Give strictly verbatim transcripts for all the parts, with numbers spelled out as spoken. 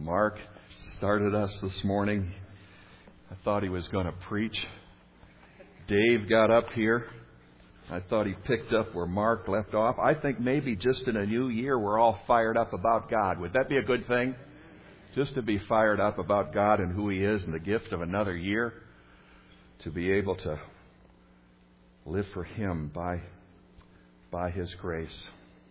Mark started us this morning. I thought he was going to preach. Dave got up here. I thought he picked up where Mark left off. I think maybe just in a new year we're all fired up about God. Would that be a good thing? Just to be fired up about God and who He is and the gift of another year. To be able to live for Him by, by His grace.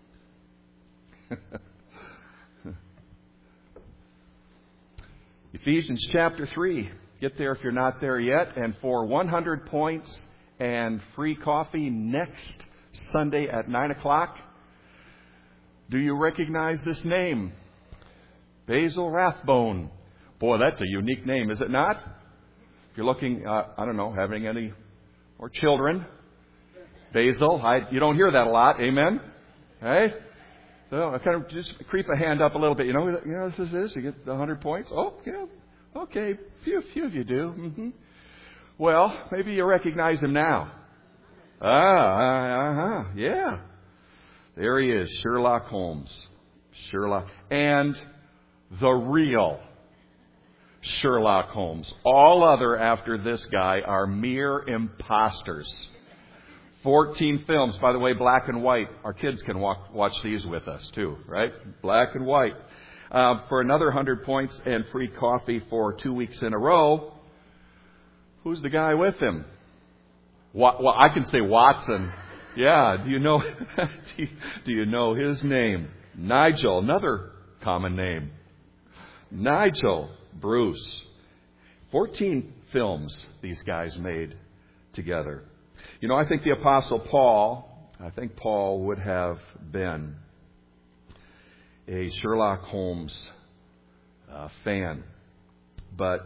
Ephesians chapter three. Get there if you're not there yet. And for one hundred points and free coffee next Sunday at nine o'clock. Do you recognize this name? Basil Rathbone. Boy, that's a unique name, is it not? If you're looking, uh, I don't know, having any more children. Basil, I, you don't hear that a lot. Amen? Hey? So I kind of just creep a hand up a little bit. You know, you know what this is? You get the one hundred points. Oh, yeah. Okay. Few, few of you do. Mm-hmm. Well, maybe you recognize him now. Ah, uh-huh. Yeah. There he is, Sherlock Holmes. Sherlock. And the real Sherlock Holmes. All other after this guy are mere imposters. fourteen films, by the way, black and white. Our kids can walk, watch these with us too, right? Black and white. Uh, for another one hundred points and free coffee for two weeks in a row. Who's the guy with him? Well, I can say Watson. Yeah, do you know, do, you, do you know his name? Nigel, another common name. Nigel Bruce. fourteen films these guys made together. You know, I think the Apostle Paul, I think Paul would have been a Sherlock Holmes uh, fan. But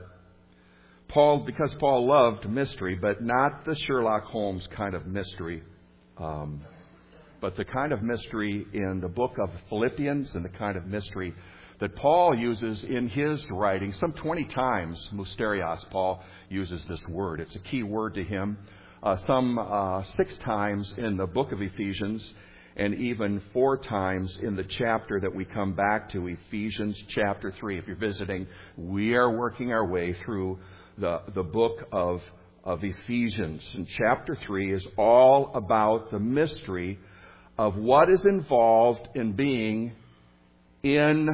Paul, because Paul loved mystery, but not the Sherlock Holmes kind of mystery, um, but the kind of mystery in the book of Philippians and the kind of mystery that Paul uses in his writing. Some twenty times, mysterios, Paul uses this word. It's a key word to him. Uh, some uh, six times in the book of Ephesians, and even four times in the chapter that we come back to, Ephesians chapter three. If you're visiting, we are working our way through the, the book of, of Ephesians. And chapter three is all about the mystery of what is involved in being in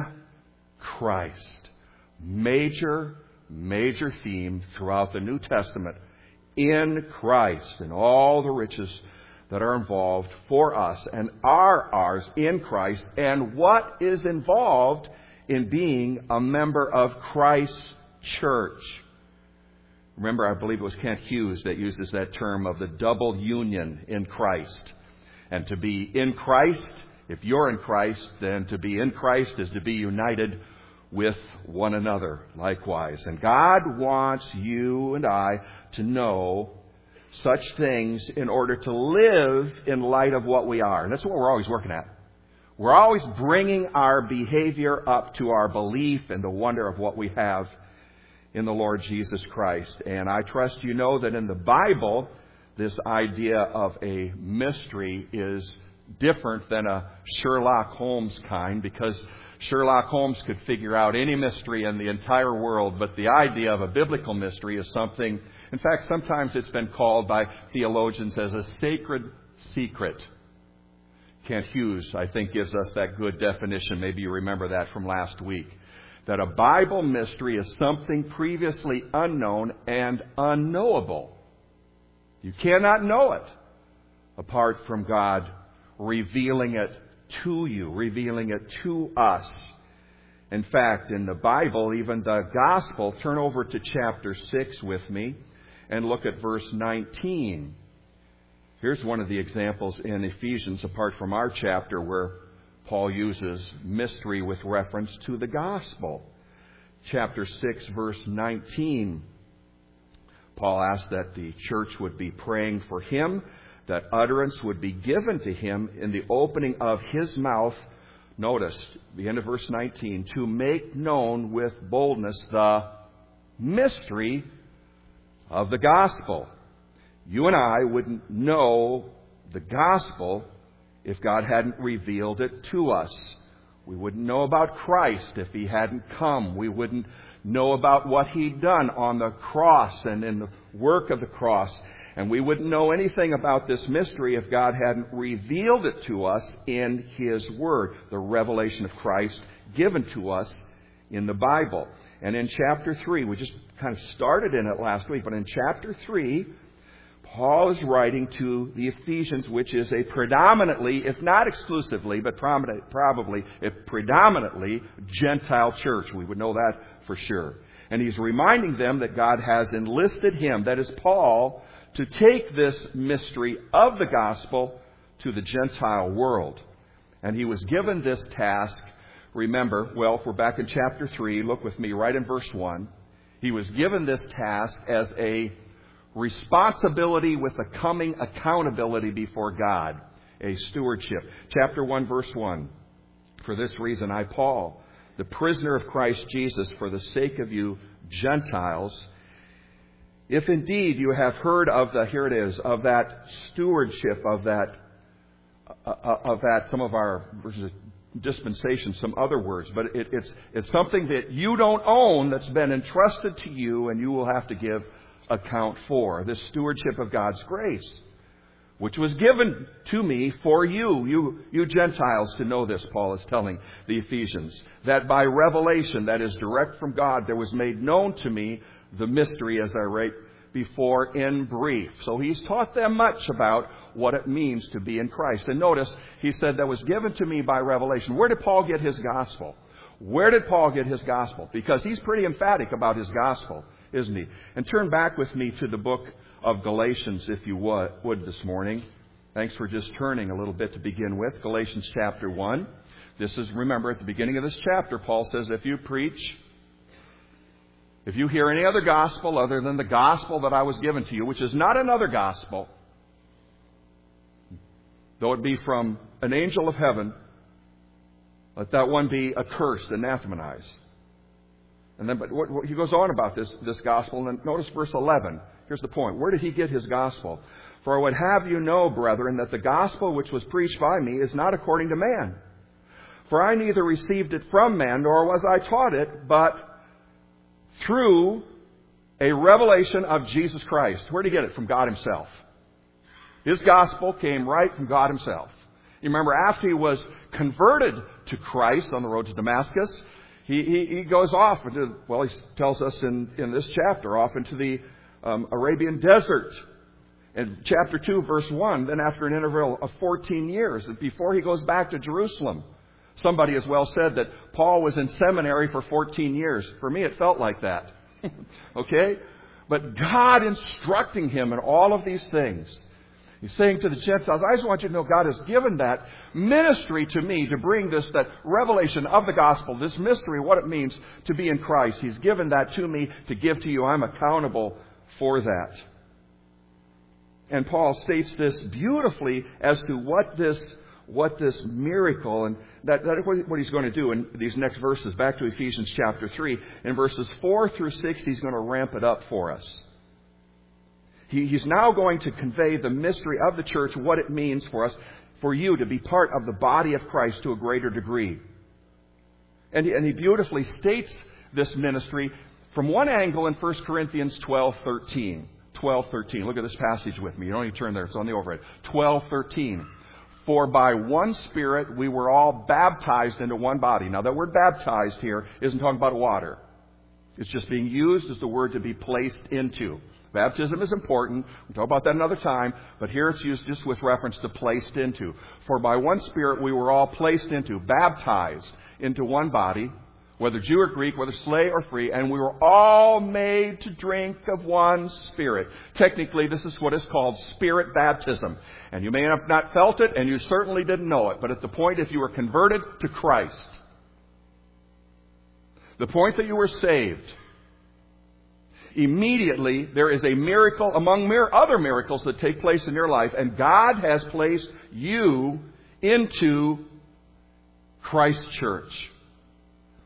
Christ. Major, major theme throughout the New Testament. In Christ and all the riches that are involved for us and are ours in Christ, and what is involved in being a member of Christ's church. Remember, I believe it was Kent Hughes that uses that term of the double union in Christ. And to be in Christ, if you're in Christ, then to be in Christ is to be united with one another likewise. And God wants you and I to know such things in order to live in light of what we are. And that's what we're always working at. We're always bringing our behavior up to our belief and the wonder of what we have in the Lord Jesus Christ. And I trust you know that in the Bible, this idea of a mystery is different than a Sherlock Holmes kind, because Sherlock Holmes could figure out any mystery in the entire world, but the idea of a biblical mystery is something, in fact, sometimes it's been called by theologians as a sacred secret. Kent Hughes, I think, gives us that good definition. Maybe you remember that from last week. That a Bible mystery is something previously unknown and unknowable. You cannot know it apart from God revealing it to you, revealing it to us. In fact, in the Bible, even the gospel, turn over to chapter six with me and look at verse nineteen. Here's one of the examples in Ephesians, apart from our chapter, where Paul uses mystery with reference to the gospel. Chapter six, verse nineteen. Paul asked that the church would be praying for him, that utterance would be given to him in the opening of his mouth. Notice, the end of verse nineteen, to make known with boldness the mystery of the gospel. You and I wouldn't know the gospel if God hadn't revealed it to us. We wouldn't know about Christ if He hadn't come. We wouldn't know about what He'd done on the cross and in the work of the cross. And we wouldn't know anything about this mystery if God hadn't revealed it to us in His Word, the revelation of Christ given to us in the Bible. And in chapter three, we just kind of started in it last week, but in chapter three, Paul is writing to the Ephesians, which is a predominantly, if not exclusively, but probably a predominantly Gentile church. We would know that for sure. And he's reminding them that God has enlisted him, that is Paul, to take this mystery of the gospel to the Gentile world. And he was given this task, remember, well, if we're back in chapter three, look with me right in verse one. He was given this task as a responsibility with a coming accountability before God, a stewardship. Chapter one, verse one. For this reason, I, Paul, the prisoner of Christ Jesus, for the sake of you Gentiles, if indeed you have heard of the, here it is, of that stewardship, of that, uh, of that, some of our verses, dispensation, some other words, but it, it's, it's something that you don't own that's been entrusted to you and you will have to give account for. This stewardship of God's grace, which was given to me for you, you, you Gentiles, to know this, Paul is telling the Ephesians, that by revelation, that is direct from God, there was made known to me the mystery, as I write before in brief. So he's taught them much about what it means to be in Christ. And notice, he said that was given to me by revelation. Where did Paul get his gospel? Where did Paul get his gospel? Because he's pretty emphatic about his gospel, isn't he? And turn back with me to the book of Galatians, if you would, this morning. Thanks for just turning a little bit to begin with. Galatians chapter one. This is, remember, at the beginning of this chapter, Paul says, if you preach, if you hear any other gospel other than the gospel that I was given to you, which is not another gospel, though it be from an angel of heaven, let that one be accursed, anathematized. And then, but what, what, he goes on about this, this gospel, and then notice verse eleven. Here's the point. Where did he get his gospel? For I would have you know, brethren, that the gospel which was preached by me is not according to man. For I neither received it from man, nor was I taught it, but through a revelation of Jesus Christ. Where did he get it? From God himself. His gospel came right from God himself. You remember, after he was converted to Christ on the road to Damascus, he, he, he goes off into, well, he tells us in, in this chapter, off into the um, Arabian desert. In chapter two, verse one, then after an interval of fourteen years, before he goes back to Jerusalem, somebody has well said that Paul was in seminary for fourteen years. For me, it felt like that. Okay? But God instructing him in all of these things. He's saying to the Gentiles, I just want you to know God has given that ministry to me to bring this, that revelation of the gospel, this mystery, what it means to be in Christ. He's given that to me to give to you. I'm accountable for that. And Paul states this beautifully as to what this what this miracle, and that, that what he's going to do in these next verses, back to Ephesians chapter three. In verses four through six, he's going to ramp it up for us. He, he's now going to convey the mystery of the church, what it means for us, for you to be part of the body of Christ to a greater degree. And he, and he beautifully states this ministry from one angle in First Corinthians twelve thirteen. twelve thirteen. Look at this passage with me. You don't need to turn there. It's on the overhead. twelve thirteen. For by one Spirit we were all baptized into one body. Now that word baptized here isn't talking about water. It's just being used as the word to be placed into. Baptism is important. We'll talk about that another time. But here it's used just with reference to placed into. For by one Spirit we were all placed into, baptized into one body, whether Jew or Greek, whether slave or free, and we were all made to drink of one Spirit. Technically, this is what is called Spirit baptism. And you may have not felt it, and you certainly didn't know it. But at the point if you were converted to Christ, the point that you were saved, immediately there is a miracle among mir- other miracles that take place in your life, and God has placed you into Christ's church.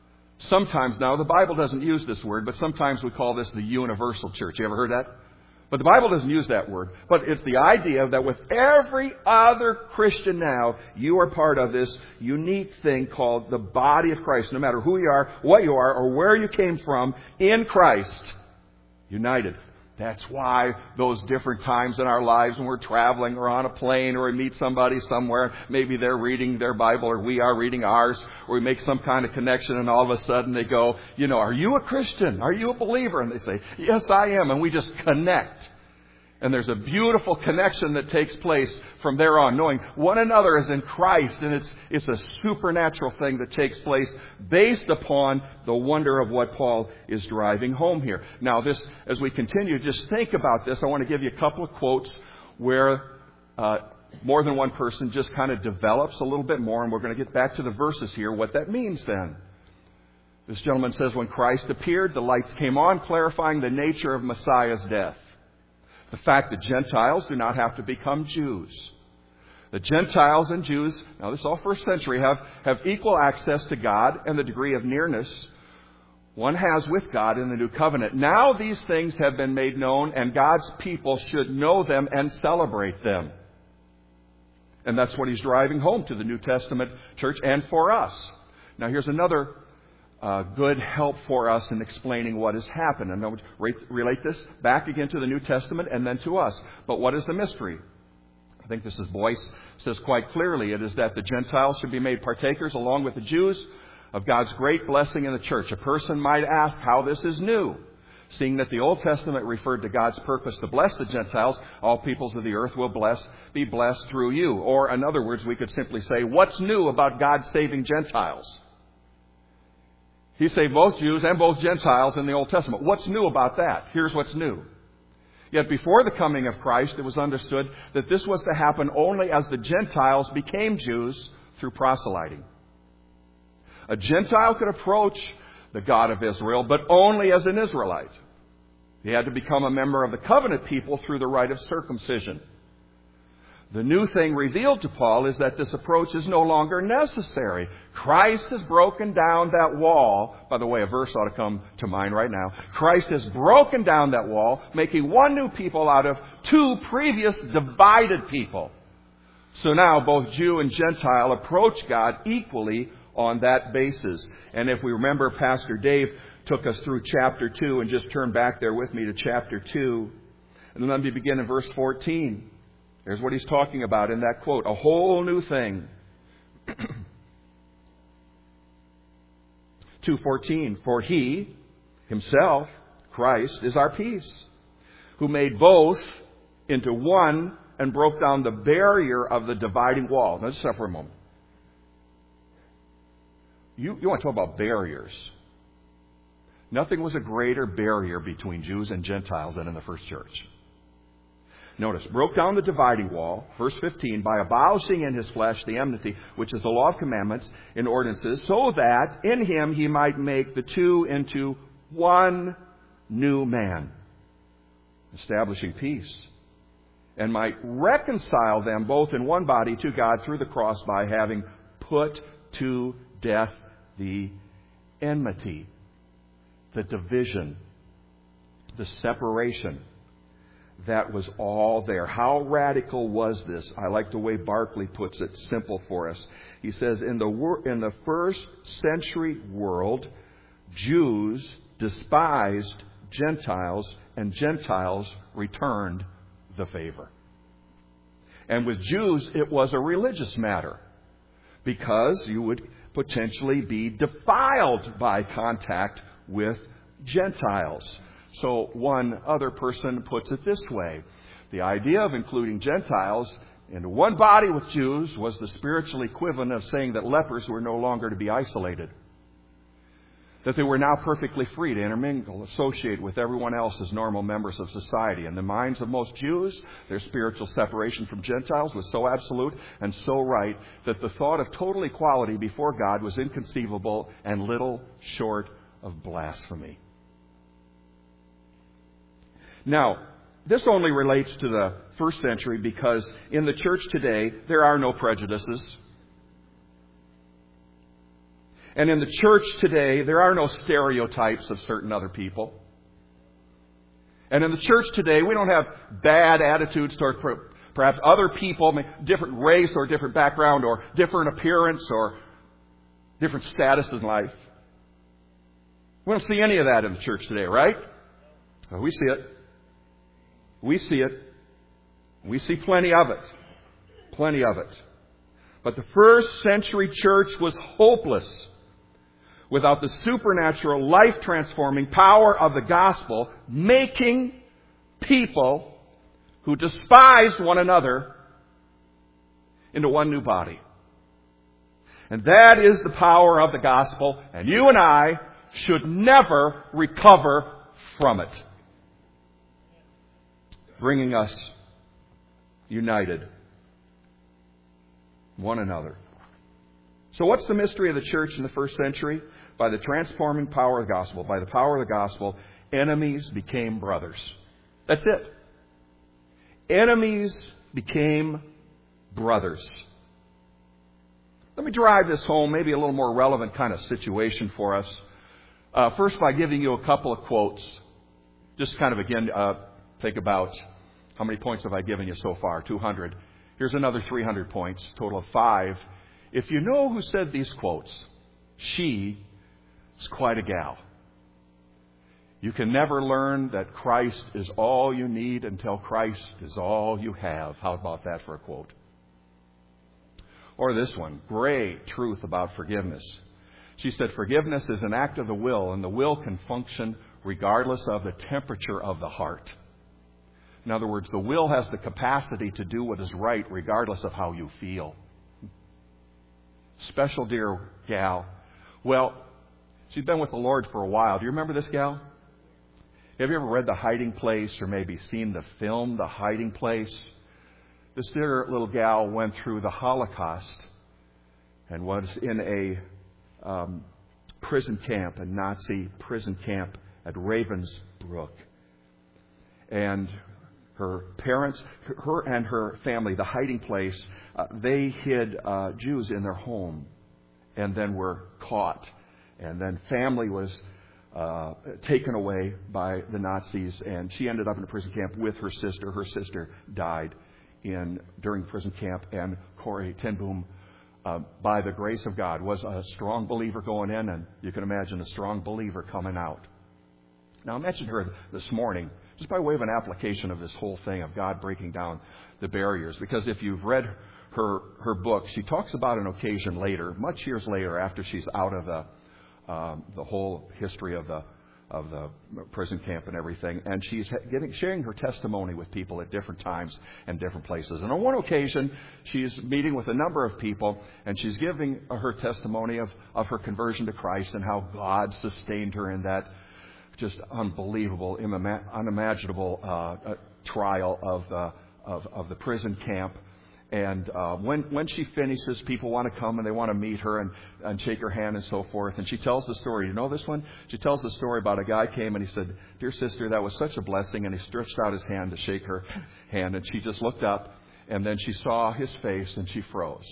Sometimes now, the Bible doesn't use this word, but sometimes we call this the universal church. You ever heard that? But the Bible doesn't use that word. But it's the idea that with every other Christian now, you are part of this unique thing called the body of Christ. No matter who you are, what you are, or where you came from, in Christ, united. That's why those different times in our lives when we're traveling or on a plane or we meet somebody somewhere, maybe they're reading their Bible or we are reading ours, or we make some kind of connection and all of a sudden they go, you know, are you a Christian? Are you a believer? And they say, yes, I am. And we just connect. And there's a beautiful connection that takes place from there on, knowing one another is in Christ. And it's, it's a supernatural thing that takes place based upon the wonder of what Paul is driving home here. Now, this, as we continue, just think about this. I want to give you a couple of quotes where uh, more than one person just kind of develops a little bit more. And we're going to get back to the verses here, what that means then. This gentleman says, when Christ appeared, the lights came on, clarifying the nature of Messiah's death. The fact that Gentiles do not have to become Jews. The Gentiles and Jews, now this is all first century, have, have equal access to God and the degree of nearness one has with God in the new covenant. Now these things have been made known, and God's people should know them and celebrate them. And that's what he's driving home to the New Testament church and for us. Now here's another Uh, good help for us in explaining what has happened. And I'll relate this back again to the New Testament and then to us. But what is the mystery? I think this is Boyce says quite clearly. It is that the Gentiles should be made partakers along with the Jews of God's great blessing in the church. A person might ask how this is new, seeing that the Old Testament referred to God's purpose to bless the Gentiles. All peoples of the earth will bless, be blessed through you. Or in other words, we could simply say, what's new about God saving Gentiles? He saved both Jews and both Gentiles in the Old Testament. What's new about that? Here's what's new. Yet before the coming of Christ, it was understood that this was to happen only as the Gentiles became Jews through proselyting. A Gentile could approach the God of Israel, but only as an Israelite. He had to become a member of the covenant people through the rite of circumcision. The new thing revealed to Paul is that this approach is no longer necessary. Christ has broken down that wall. By the way, a verse ought to come to mind right now. Christ has broken down that wall, making one new people out of two previous divided people. So now both Jew and Gentile approach God equally on that basis. And if we remember, Pastor Dave took us through chapter two, and just turn back there with me to chapter two. And let me begin in verse fourteen. Here's what he's talking about in that quote. A whole new thing. two fourteen. For he, himself, Christ, is our peace, who made both into one and broke down the barrier of the dividing wall. Now just stop for a moment. You, you want to talk about barriers. Nothing was a greater barrier between Jews and Gentiles than in the first church. Notice, broke down the dividing wall, verse fifteen, by abolishing in his flesh the enmity, which is the law of commandments and ordinances, so that in him he might make the two into one new man, establishing peace, and might reconcile them both in one body to God through the cross by having put to death the enmity, the division, the separation. That was all there. How radical was this? I like the way Barclay puts it, simple for us. He says, in the wor- in the first century world, Jews despised Gentiles, and Gentiles returned the favor. And with Jews, it was a religious matter, because you would potentially be defiled by contact with Gentiles. So one other person puts it this way. The idea of including Gentiles into one body with Jews was the spiritual equivalent of saying that lepers were no longer to be isolated. That they were now perfectly free to intermingle, associate with everyone else as normal members of society. In the minds of most Jews, their spiritual separation from Gentiles was so absolute and so right that the thought of total equality before God was inconceivable and little short of blasphemy. Now, this only relates to the first century because in the church today, there are no prejudices. And in the church today, there are no stereotypes of certain other people. And in the church today, we don't have bad attitudes toward perhaps other people, different race or different background or different appearance or different status in life. We don't see any of that in the church today, right? Well, we see it. We see it. We see plenty of it. Plenty of it. But the first century church was hopeless without the supernatural, life-transforming power of the gospel, making people who despised one another into one new body. And that is the power of the gospel, and you and I should never recover from it. Bringing us united, one another. So what's the mystery of the church in the first century? By the transforming power of the gospel, by the power of the gospel, enemies became brothers. That's it. Enemies became brothers. Let me drive this home, maybe a little more relevant kind of situation for us. Uh, first, by giving you a couple of quotes. Just kind of, again, uh, think about how many points have I given you so far? two hundred. Here's another three hundred points, total of five. If you know who said these quotes, she is quite a gal. You can never learn that Christ is all you need until Christ is all you have. How about that for a quote? Or this one, great truth about forgiveness. She said, forgiveness is an act of the will, and the will can function regardless of the temperature of the heart. In other words, the will has the capacity to do what is right regardless of how you feel. Special dear gal. Well, she's been with the Lord for a while. Do you remember this gal? Have you ever read The Hiding Place or maybe seen the film The Hiding Place? This dear little gal went through the Holocaust and was in a um, prison camp, a Nazi prison camp at Ravensbrück. And her parents, her and her family, the Hiding Place, uh, they hid uh, Jews in their home and then were caught. And then family was uh, taken away by the Nazis, and she ended up in a prison camp with her sister. Her sister died in during prison camp, and Corrie ten Boom, uh, by the grace of God, was a strong believer going in, and you can imagine a strong believer coming out. Now, I mentioned her this morning just by way of an application of this whole thing of God breaking down the barriers. Because if you've read her her book, she talks about an occasion later, much years later, after she's out of the um, the whole history of the of the prison camp and everything, and she's getting sharing her testimony with people at different times and different places. And on one occasion, she's meeting with a number of people, and she's giving her testimony of of her conversion to Christ and how God sustained her in that just unbelievable, unimaginable uh, trial of the of, of the prison camp. And uh, when when she finishes, people want to come and they want to meet her and, and shake her hand and so forth. And she tells the story. You know this one? She tells the story about a guy came and he said, "Dear sister, that was such a blessing." And he stretched out his hand to shake her hand. And she just looked up, and then she saw his face and she froze.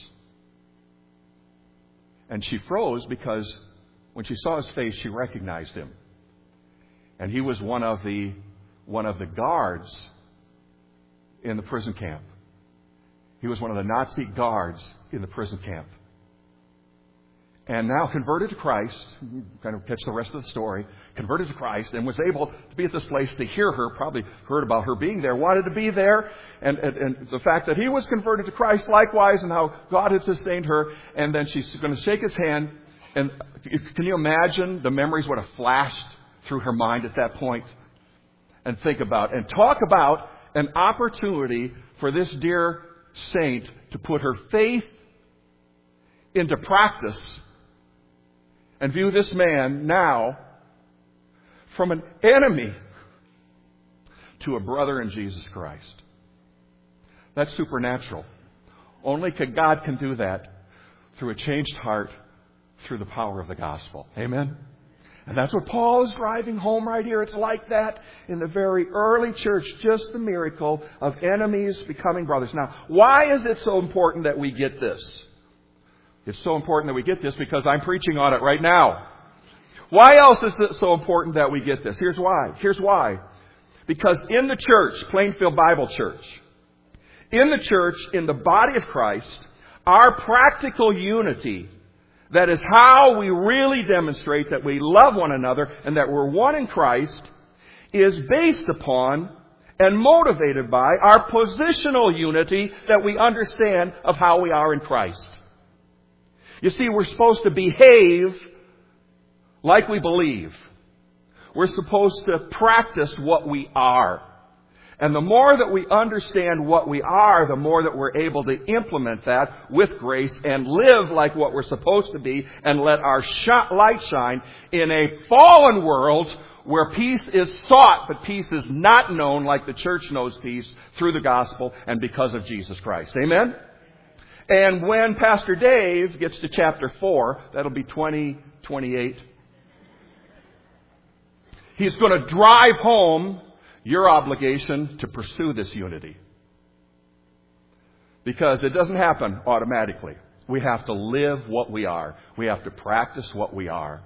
And she froze because when she saw his face, she recognized him. And he was one of the one of the guards in the prison camp. He was one of the Nazi guards in the prison camp. And now converted to Christ, kind of catch the rest of the story, converted to Christ and was able to be at this place to hear her, probably heard about her being there, wanted to be there, and, and, and the fact that he was converted to Christ likewise and how God had sustained her. And then she's going to shake his hand. And can you imagine the memories would have flashed through her mind at that point? And think about, and talk about an opportunity for this dear saint to put her faith into practice and view this man now from an enemy to a brother in Jesus Christ. That's supernatural. Only God can do that through a changed heart, through the power of the gospel. Amen? And that's what Paul is driving home right here. It's like that in the very early church, just the miracle of enemies becoming brothers. Now, why is it so important that we get this? It's so important that we get this because I'm preaching on it right now. Why else is it so important that we get this? Here's why. Here's why. Because in the church, Plainfield Bible Church, in the church, in the body of Christ, our practical unity, that is how we really demonstrate that we love one another and that we're one in Christ, is based upon and motivated by our positional unity that we understand of how we are in Christ. You see, we're supposed to behave like we believe. We're supposed to practice what we are. And the more that we understand what we are, the more that we're able to implement that with grace and live like what we're supposed to be and let our sh- light shine in a fallen world where peace is sought, but peace is not known like the church knows peace through the gospel and because of Jesus Christ. Amen? And when Pastor Dave gets to chapter four, that'll be twenty twenty-eight, he's going to drive home your obligation to pursue this unity. Because it doesn't happen automatically. We have to live what we are. We have to practice what we are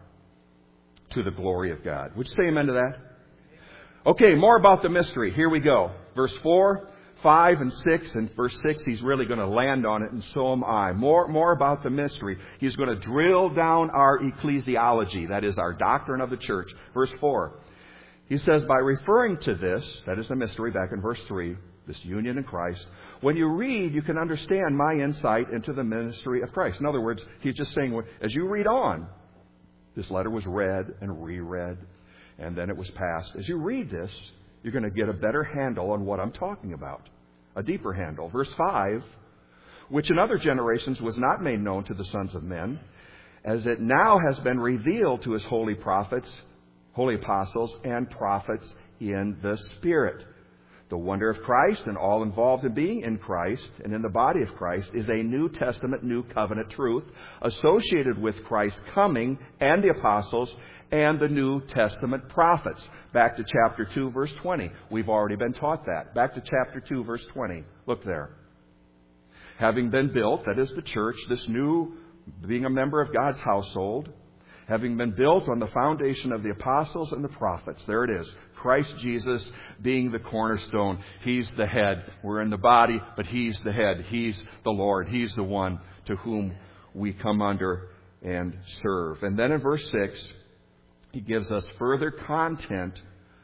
to the glory of God. Would you say amen to that? Okay, more about the mystery. Here we go. Verse four, five, and six. And verse six, he's really going to land on it, and so am I. More, more about the mystery. He's going to drill down our ecclesiology. That is our doctrine of the church. Verse four. He says, by referring to this, that is the mystery back in verse three, this union in Christ, when you read, you can understand my insight into the ministry of Christ. In other words, he's just saying, as you read on, this letter was read and reread, and then it was passed. As you read this, you're going to get a better handle on what I'm talking about, a deeper handle. Verse five, which in other generations was not made known to the sons of men, as it now has been revealed to his holy prophets, holy apostles and prophets in the Spirit. The wonder of Christ and all involved in being in Christ and in the body of Christ is a New Testament, New Covenant truth associated with Christ's coming and the apostles and the New Testament prophets. Back to chapter two, verse twenty. We've already been taught that. Back to chapter two, verse twenty. Look there. Having been built, that is the church, this new, being a member of God's household, having been built on the foundation of the apostles and the prophets. There it is. Christ Jesus being the cornerstone. He's the head. We're in the body, but He's the head. He's the Lord. He's the one to whom we come under and serve. And then in verse six, he gives us further content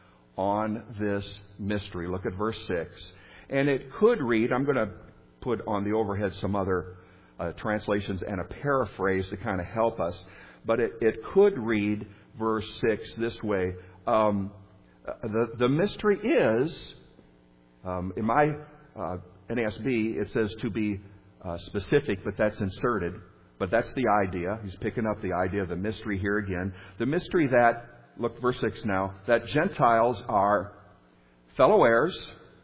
on this mystery. Look at verse six. And it could read, I'm going to put on the overhead some other uh, translations and a paraphrase to kind of help us. But it, it could read verse six this way. Um, the, the mystery is, um, in my uh, N A S B, it says to be uh, specific, but that's inserted. But that's the idea. He's picking up the idea of the mystery here again. The mystery that, look, verse six now, that Gentiles are fellow heirs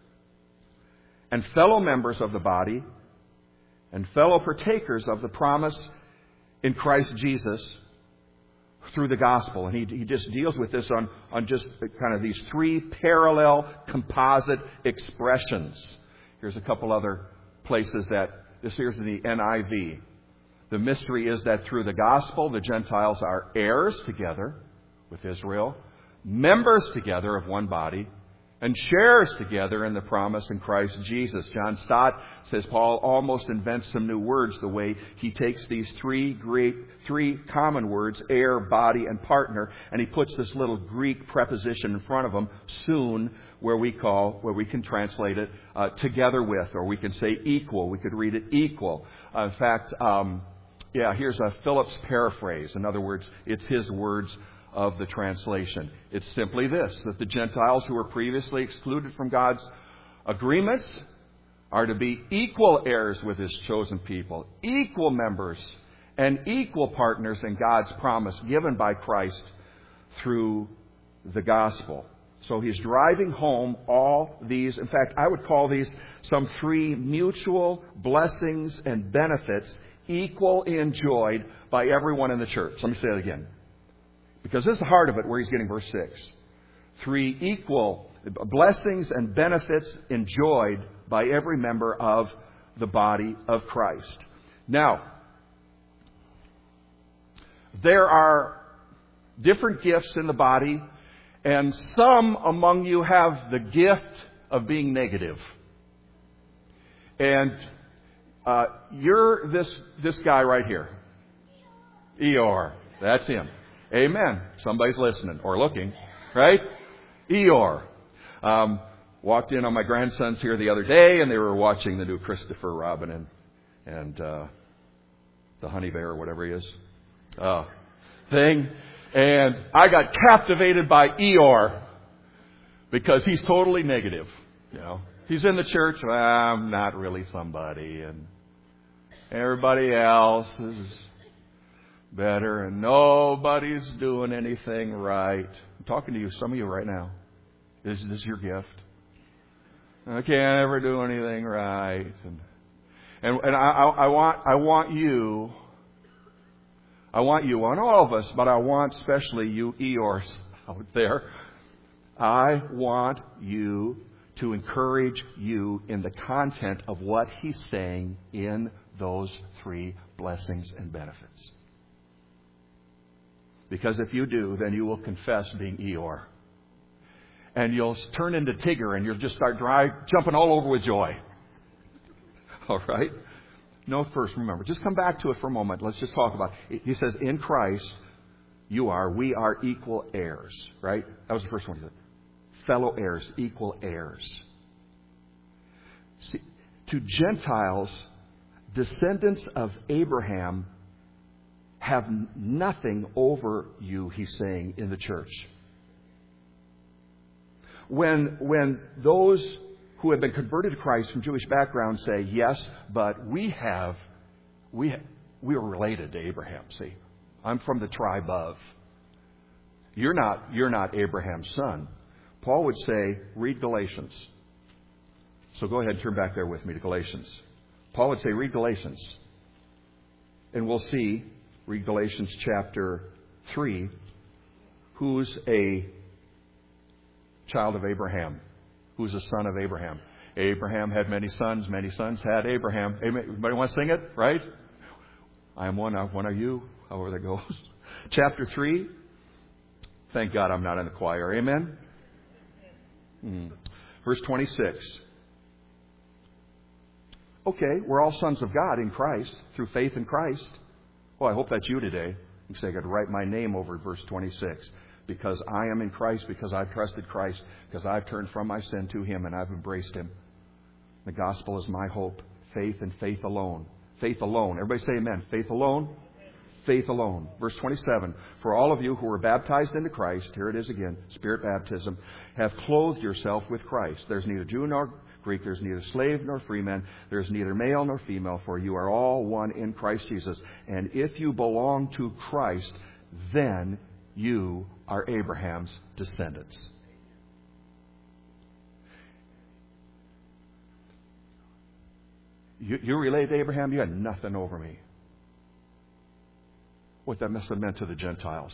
and fellow members of the body and fellow partakers of the promise in Christ Jesus through the gospel. And he, he just deals with this on, on just kind of these three parallel composite expressions. Here's a couple other places that, this here's in the N I V. The mystery is that through the gospel, the Gentiles are heirs together with Israel, members together of one body, and shares together in the promise in Christ Jesus. John Stott says Paul almost invents some new words the way he takes these three great, three common words, heir, body, and partner, and he puts this little Greek preposition in front of them, soon, where we call, where we can translate it uh, together with, or we can say equal. We could read it equal. Uh, in fact, um, yeah, here's a Phillips paraphrase. In other words, it's his words of the translation. It's simply this, that the Gentiles who were previously excluded from God's agreements are to be equal heirs with His chosen people, equal members and equal partners in God's promise given by Christ through the gospel. So he's driving home all these, in fact, I would call these some three mutual blessings and benefits equally enjoyed by everyone in the church. Let me say it again. Because this is the heart of it where he's getting verse six. Three equal blessings and benefits enjoyed by every member of the body of Christ. Now, there are different gifts in the body, And some among you have the gift of being negative. And uh, you're this this guy right here. Eeyore. That's him. Amen. Somebody's listening or looking, right? Eeyore. Um, walked in on my grandsons here the other day, and they were watching the new Christopher Robin and, and uh, the Honey Bear, or whatever he is, uh, thing. And I got captivated by Eeyore because he's totally negative. You know, he's in the church. Well, I'm not really somebody, and everybody else is better, and nobody's doing anything right. I'm talking to you, some of you right now. This, this is your gift. I can't ever do anything right, and and, and I, I, I want I want you. I want you, on all of us, but I want especially you Eeyores out there. I want you to encourage you in the content of what He's saying in those three blessings and benefits. Because if you do, then you will confess being Eeyore. And you'll turn into Tigger, and you'll just start dry, jumping all over with joy. All right? No, first, remember, just come back to it for a moment. Let's just talk about it. He says, in Christ, you are, we are equal heirs, right? That was the first one. Fellow heirs, equal heirs. See, to Gentiles, descendants of Abraham have nothing over you, he's saying, in the church. When, when those who have been converted to Christ from Jewish background say, yes, but we have, we, we are related to Abraham, see. I'm from the tribe of. You're not, you're not Abraham's son. Paul would say, read Galatians. So go ahead and turn back there with me to Galatians. Paul would say, read Galatians. And we'll see, read Galatians chapter three, who's a child of Abraham. Who's a son of Abraham? Abraham had many sons. Many sons had Abraham. Anybody want to sing it? Right? I am one. One are you. However that goes. Chapter three. Thank God I'm not in the choir. Amen? Hmm. Verse twenty-six. Okay, we're all sons of God in Christ, through faith in Christ. Well, I hope that's you today. You say I got to write my name over verse twenty-six. Because I am in Christ, because I've trusted Christ, because I've turned from my sin to Him and I've embraced Him. The gospel is my hope. Faith and faith alone. Faith alone. Everybody say amen. Faith alone. Faith alone. Verse twenty-seven. For all of you who were baptized into Christ, here it is again, Spirit baptism, have clothed yourself with Christ. There's neither Jew nor Greek, there's neither slave nor free man, there's neither male nor female, for you are all one in Christ Jesus. And if you belong to Christ, then you are Abraham's descendants. You, you related to Abraham, you had nothing over me. What that must have meant to the Gentiles.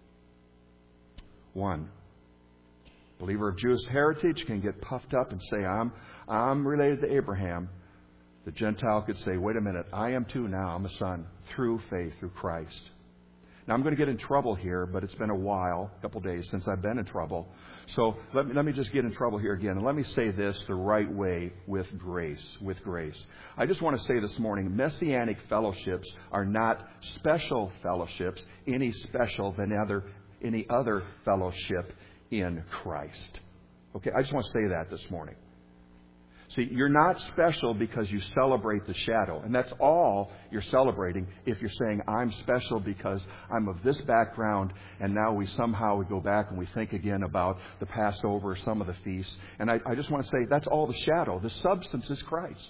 One, believer of Jewish heritage can get puffed up and say, I'm, I'm related to Abraham. The Gentile could say, wait a minute, I am too now. I'm a son through faith, through Christ. Now, I'm going to get in trouble here, but it's been a while, a couple days since I've been in trouble. So let me, let me just get in trouble here again. And let me say this the right way with grace, with grace. I just want to say this morning, Messianic fellowships are not special fellowships, any special than other, any other fellowship in Christ. Okay, I just want to say that this morning. See, you're not special because you celebrate the shadow. And that's all you're celebrating if you're saying, I'm special because I'm of this background, and now we somehow we go back and we think again about the Passover, some of the feasts. And I, I just want to say that's all the shadow. The substance is Christ.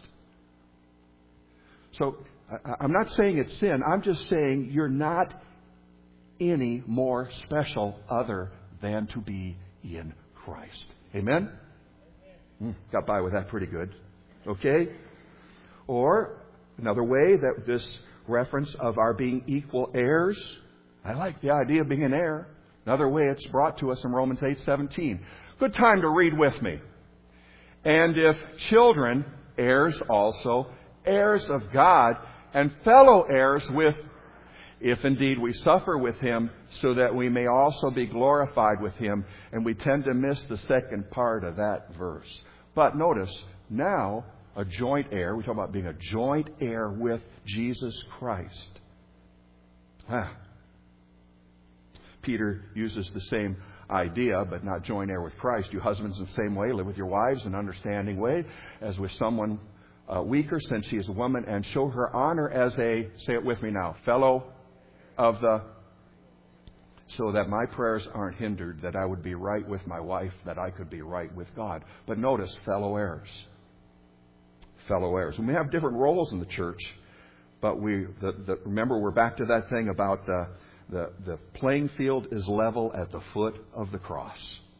So I, I'm not saying it's sin. I'm just saying you're not any more special other than to be in Christ. Amen? Got by with that pretty good. Okay? Or another way that this reference of our being equal heirs, I like the idea of being an heir. Another way it's brought to us in Romans eight seventeen. Good time to read with me. And if children, heirs also, heirs of God, and fellow heirs with, if indeed we suffer with Him, so that we may also be glorified with Him. And we tend to miss the second part of that verse. But notice, now, a joint heir. We talk about being a joint heir with Jesus Christ. Ah. Peter uses the same idea, but not joint heir with Christ. You husbands, in the same way, live with your wives in an understanding way, as with someone uh, weaker, since she is a woman, and show her honor as a, say it with me now, fellow of the, so that my prayers aren't hindered, that I would be right with my wife, that I could be right with God. But notice, fellow heirs. Fellow heirs. And we have different roles in the church, but we, the, the, remember, we're back to that thing about the, the, the playing field is level at the foot of the cross.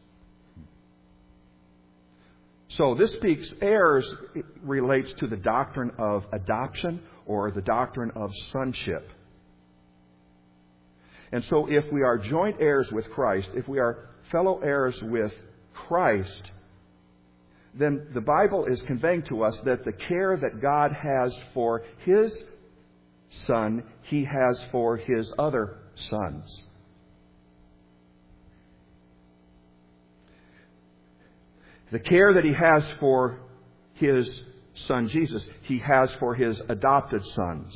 So this speaks, heirs relates to the doctrine of adoption or the doctrine of sonship. And so if we are joint heirs with Christ, if we are fellow heirs with Christ, then the Bible is conveying to us that the care that God has for His Son, He has for His other sons. The care that He has for His Son Jesus, He has for His adopted sons.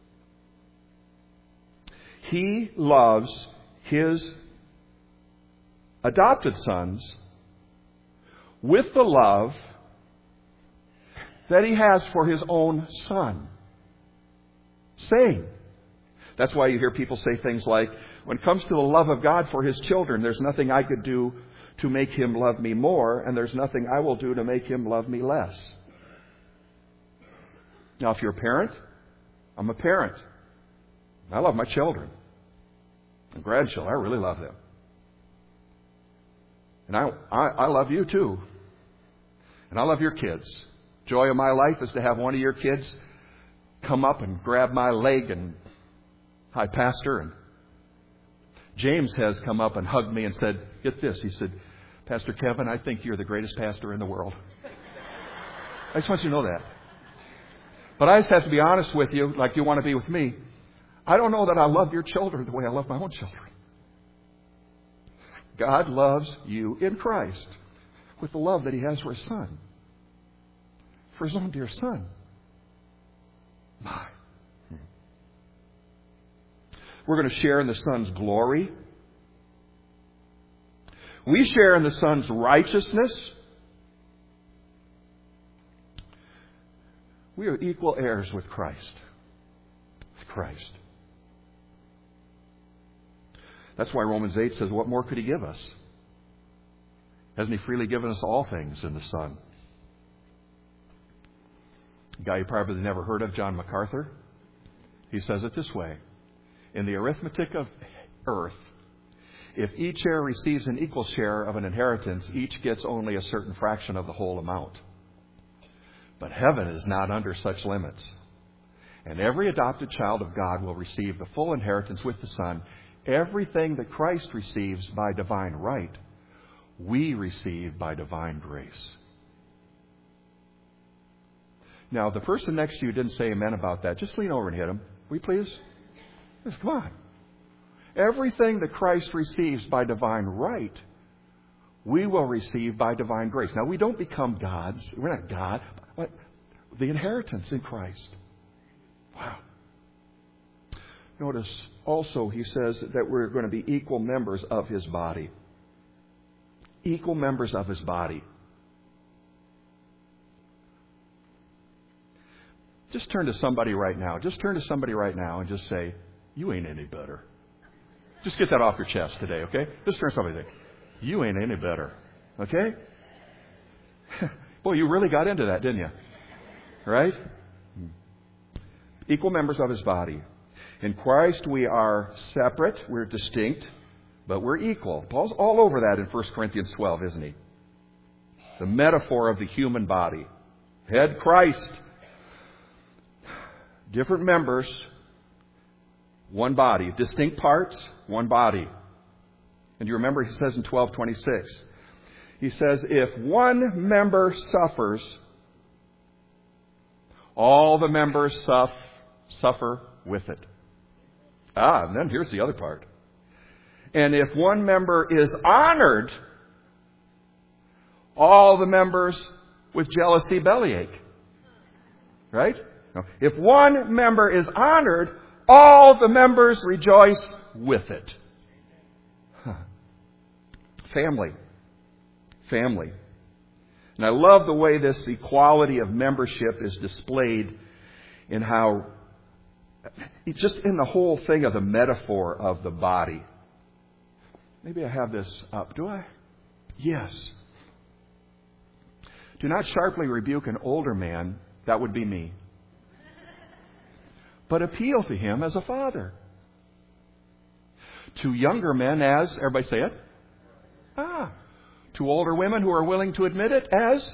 He loves His adopted sons with the love that He has for His own Son. Same. That's why you hear people say things like, when it comes to the love of God for His children, there's nothing I could do to make Him love me more, and there's nothing I will do to make Him love me less. Now, if you're a parent, I'm a parent. I love my children and grandchildren. I really love them. And I, I, I love you too. And I love your kids. Joy of my life is to have one of your kids come up and grab my leg and, hi, Pastor. And James has come up and hugged me and said, get this. He said, Pastor Kevin, I think you're the greatest pastor in the world. I just want you to know that. But I just have to be honest with you, like you want to be with me. I don't know that I love your children the way I love my own children. God loves you in Christ with the love that He has for His Son. For His own dear Son. My. We're going to share in the Son's glory. We share in the Son's righteousness. We are equal heirs with Christ. With Christ. That's why Romans eight says, what more could He give us? Hasn't He freely given us all things in the Son? A guy you probably never heard of, John MacArthur, he says it this way. In the arithmetic of earth, if each heir receives an equal share of an inheritance, each gets only a certain fraction of the whole amount. But heaven is not under such limits. And every adopted child of God will receive the full inheritance with the Son. Everything that Christ receives by divine right, we receive by divine grace. Now, the person next to you didn't say amen about that. Just lean over and hit him. Will you please? Just come on. Everything that Christ receives by divine right, we will receive by divine grace. Now, we don't become gods. We're not God. But the inheritance in Christ. Wow. Notice also he says that we're going to be equal members of His body. Equal members of His body. Just turn to somebody right now. Just turn to somebody right now and just say, you ain't any better. Just get that off your chest today, okay? Just turn to somebody and say, you ain't any better. Okay? Boy, you really got into that, didn't you? Right? Equal members of His body. In Christ we are separate, we're distinct, but we're equal. Paul's all over that in First Corinthians twelve, isn't he? The metaphor of the human body. Head Christ. Different members, one body. Distinct parts, one body. And you remember he says in twelve twenty-six, he says, if one member suffers, all the members suff, suffer with it. Ah, and then here's the other part. And if one member is honored, all the members with jealousy bellyache. Right? No. If one member is honored, all the members rejoice with it. Huh. Family. Family. And I love the way this equality of membership is displayed in how, just in the whole thing of the metaphor of the body. Maybe I have this up. Do I? Yes. Do not sharply rebuke an older man. That would be me. But appeal to him as a father. To younger men as, everybody say it? Ah. To older women who are willing to admit it as?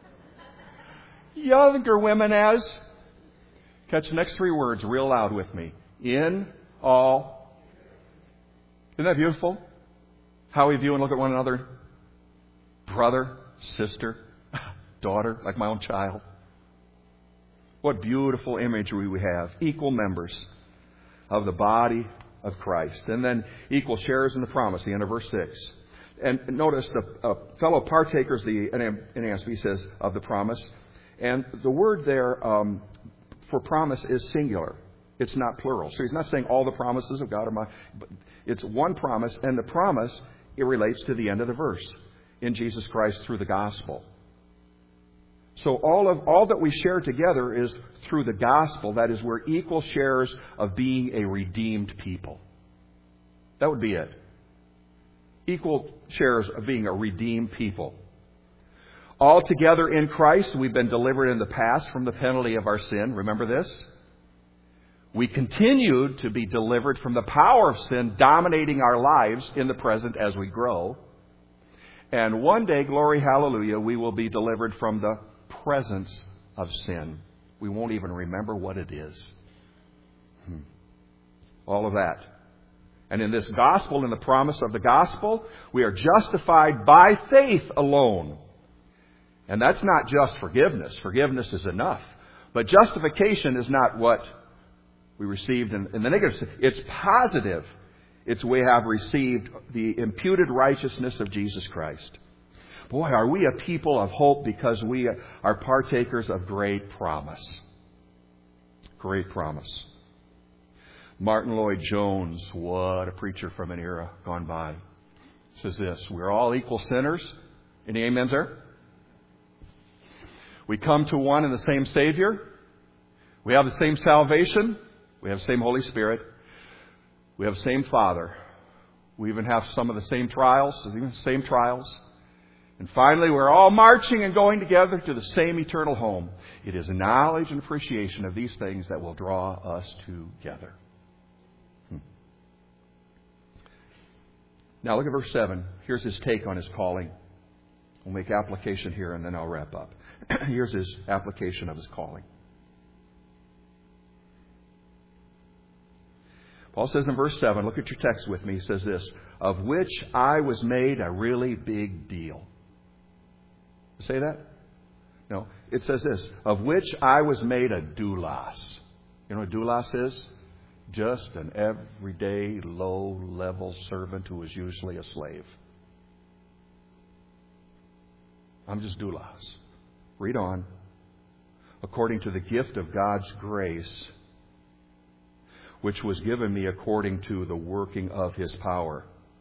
Younger women as? Catch the next three words real loud with me. In all. Isn't that beautiful? How we view and look at one another. Brother, sister, daughter, like my own child. What beautiful imagery we have. Equal members of the body of Christ. And then equal sharers in the promise, the end of verse six. And notice the uh, fellow partakers, the N A S B says, of the promise. And the word there um, for promise is singular. It's not plural. So he's not saying all the promises of God are mine. But it's one promise. And the promise, it relates to the end of the verse. In Jesus Christ through the gospel. So all of all that we share together is through the gospel. That is, we're equal sharers of being a redeemed people. That would be it. Equal sharers of being a redeemed people. All together in Christ, we've been delivered in the past from the penalty of our sin. Remember this? We continue to be delivered from the power of sin dominating our lives in the present as we grow. And one day, glory, hallelujah, we will be delivered from the presence of sin. We won't even remember what it is. Hmm. All of that. And in this gospel, in the promise of the gospel, we are justified by faith alone. And that's not just forgiveness. Forgiveness is enough. But justification is not what we received in, in the negative. It's positive. It's we have received the imputed righteousness of Jesus Christ. Boy, are we a people of hope because we are partakers of great promise. Great promise. Martin Lloyd-Jones, what a preacher from an era gone by, says this: we're all equal sinners. Any amens there? We come to one and the same Savior. We have the same salvation. We have the same Holy Spirit. We have the same Father. We even have some of the same trials, even the same trials. And finally, we're all marching and going together to the same eternal home. It is knowledge and appreciation of these things that will draw us together. Hmm. Now look at verse seven. Here's his take on his calling. We'll make application here and then I'll wrap up. Here's his application of his calling. Paul says in verse seven, look at your text with me, he says this: of which I was made a really big deal. Say that? No. It says this: of which I was made a doulos. You know what doulos is? Just an everyday, low-level servant who is usually a slave. I'm just doulos. Read on. According to the gift of God's grace, which was given me according to the working of His power.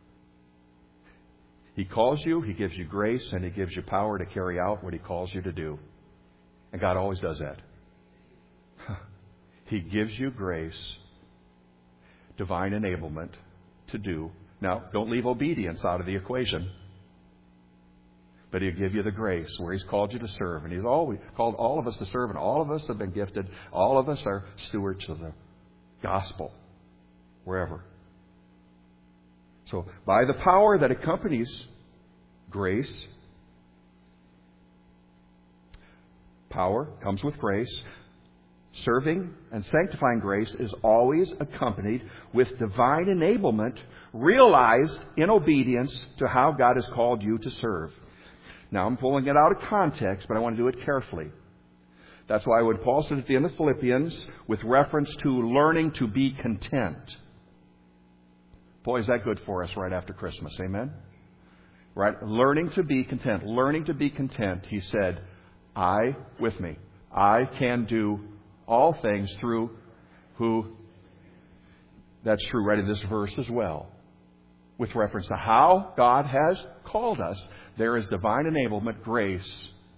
He calls you, He gives you grace, and He gives you power to carry out what He calls you to do. And God always does that. He gives you grace, divine enablement to do. Now, don't leave obedience out of the equation. But He'll give you the grace where He's called you to serve. And He's always called all of us to serve, and all of us have been gifted. All of us are stewards of the gospel, wherever. So, by the power that accompanies grace, power comes with grace. Serving and sanctifying grace is always accompanied with divine enablement realized in obedience to how God has called you to serve. Now, I'm pulling it out of context, but I want to do it carefully. That's why when Paul said at the end of Philippians, with reference to learning to be content, Boy, is that good for us right after Christmas. Amen? Right? Learning to be content. Learning to be content. He said, I, with me, I can do all things through who. That's true right in this verse as well. With reference to how God has called us, there is divine enablement, grace,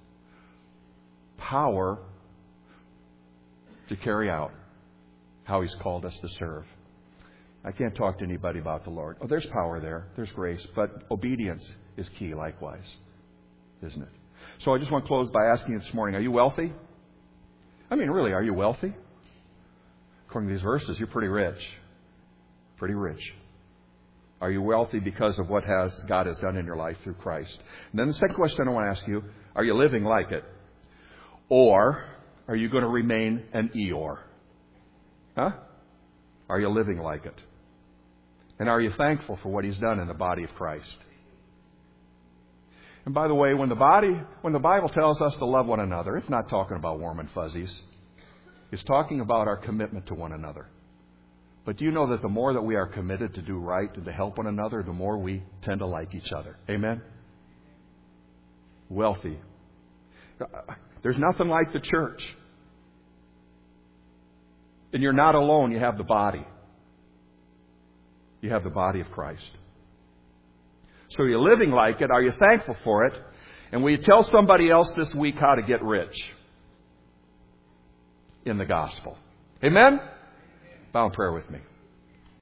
power to carry out how He's called us to serve. I can't talk to anybody about the Lord. Oh, there's power there. There's grace. But obedience is key likewise, isn't it? So I just want to close by asking you this morning, are you wealthy? I mean, really, are you wealthy? According to these verses, you're pretty rich. Pretty rich. Are you wealthy because of what has God has done in your life through Christ? And then the second question I want to ask you, are you living like it? Or are you going to remain an Eeyore? Huh? Are you living like it? And are you thankful for what He's done in the body of Christ? And by the way, when the body, when the Bible tells us to love one another, it's not talking about warm and fuzzies. It's talking about our commitment to one another. But do you know that the more that we are committed to do right and to help one another, the more we tend to like each other? Amen? Wealthy. There's nothing like the church. And you're not alone. You have the body. You have the body of Christ. So are you living like it? Are you thankful for it? And will you tell somebody else this week how to get rich in the gospel? Amen? Bow in prayer with me.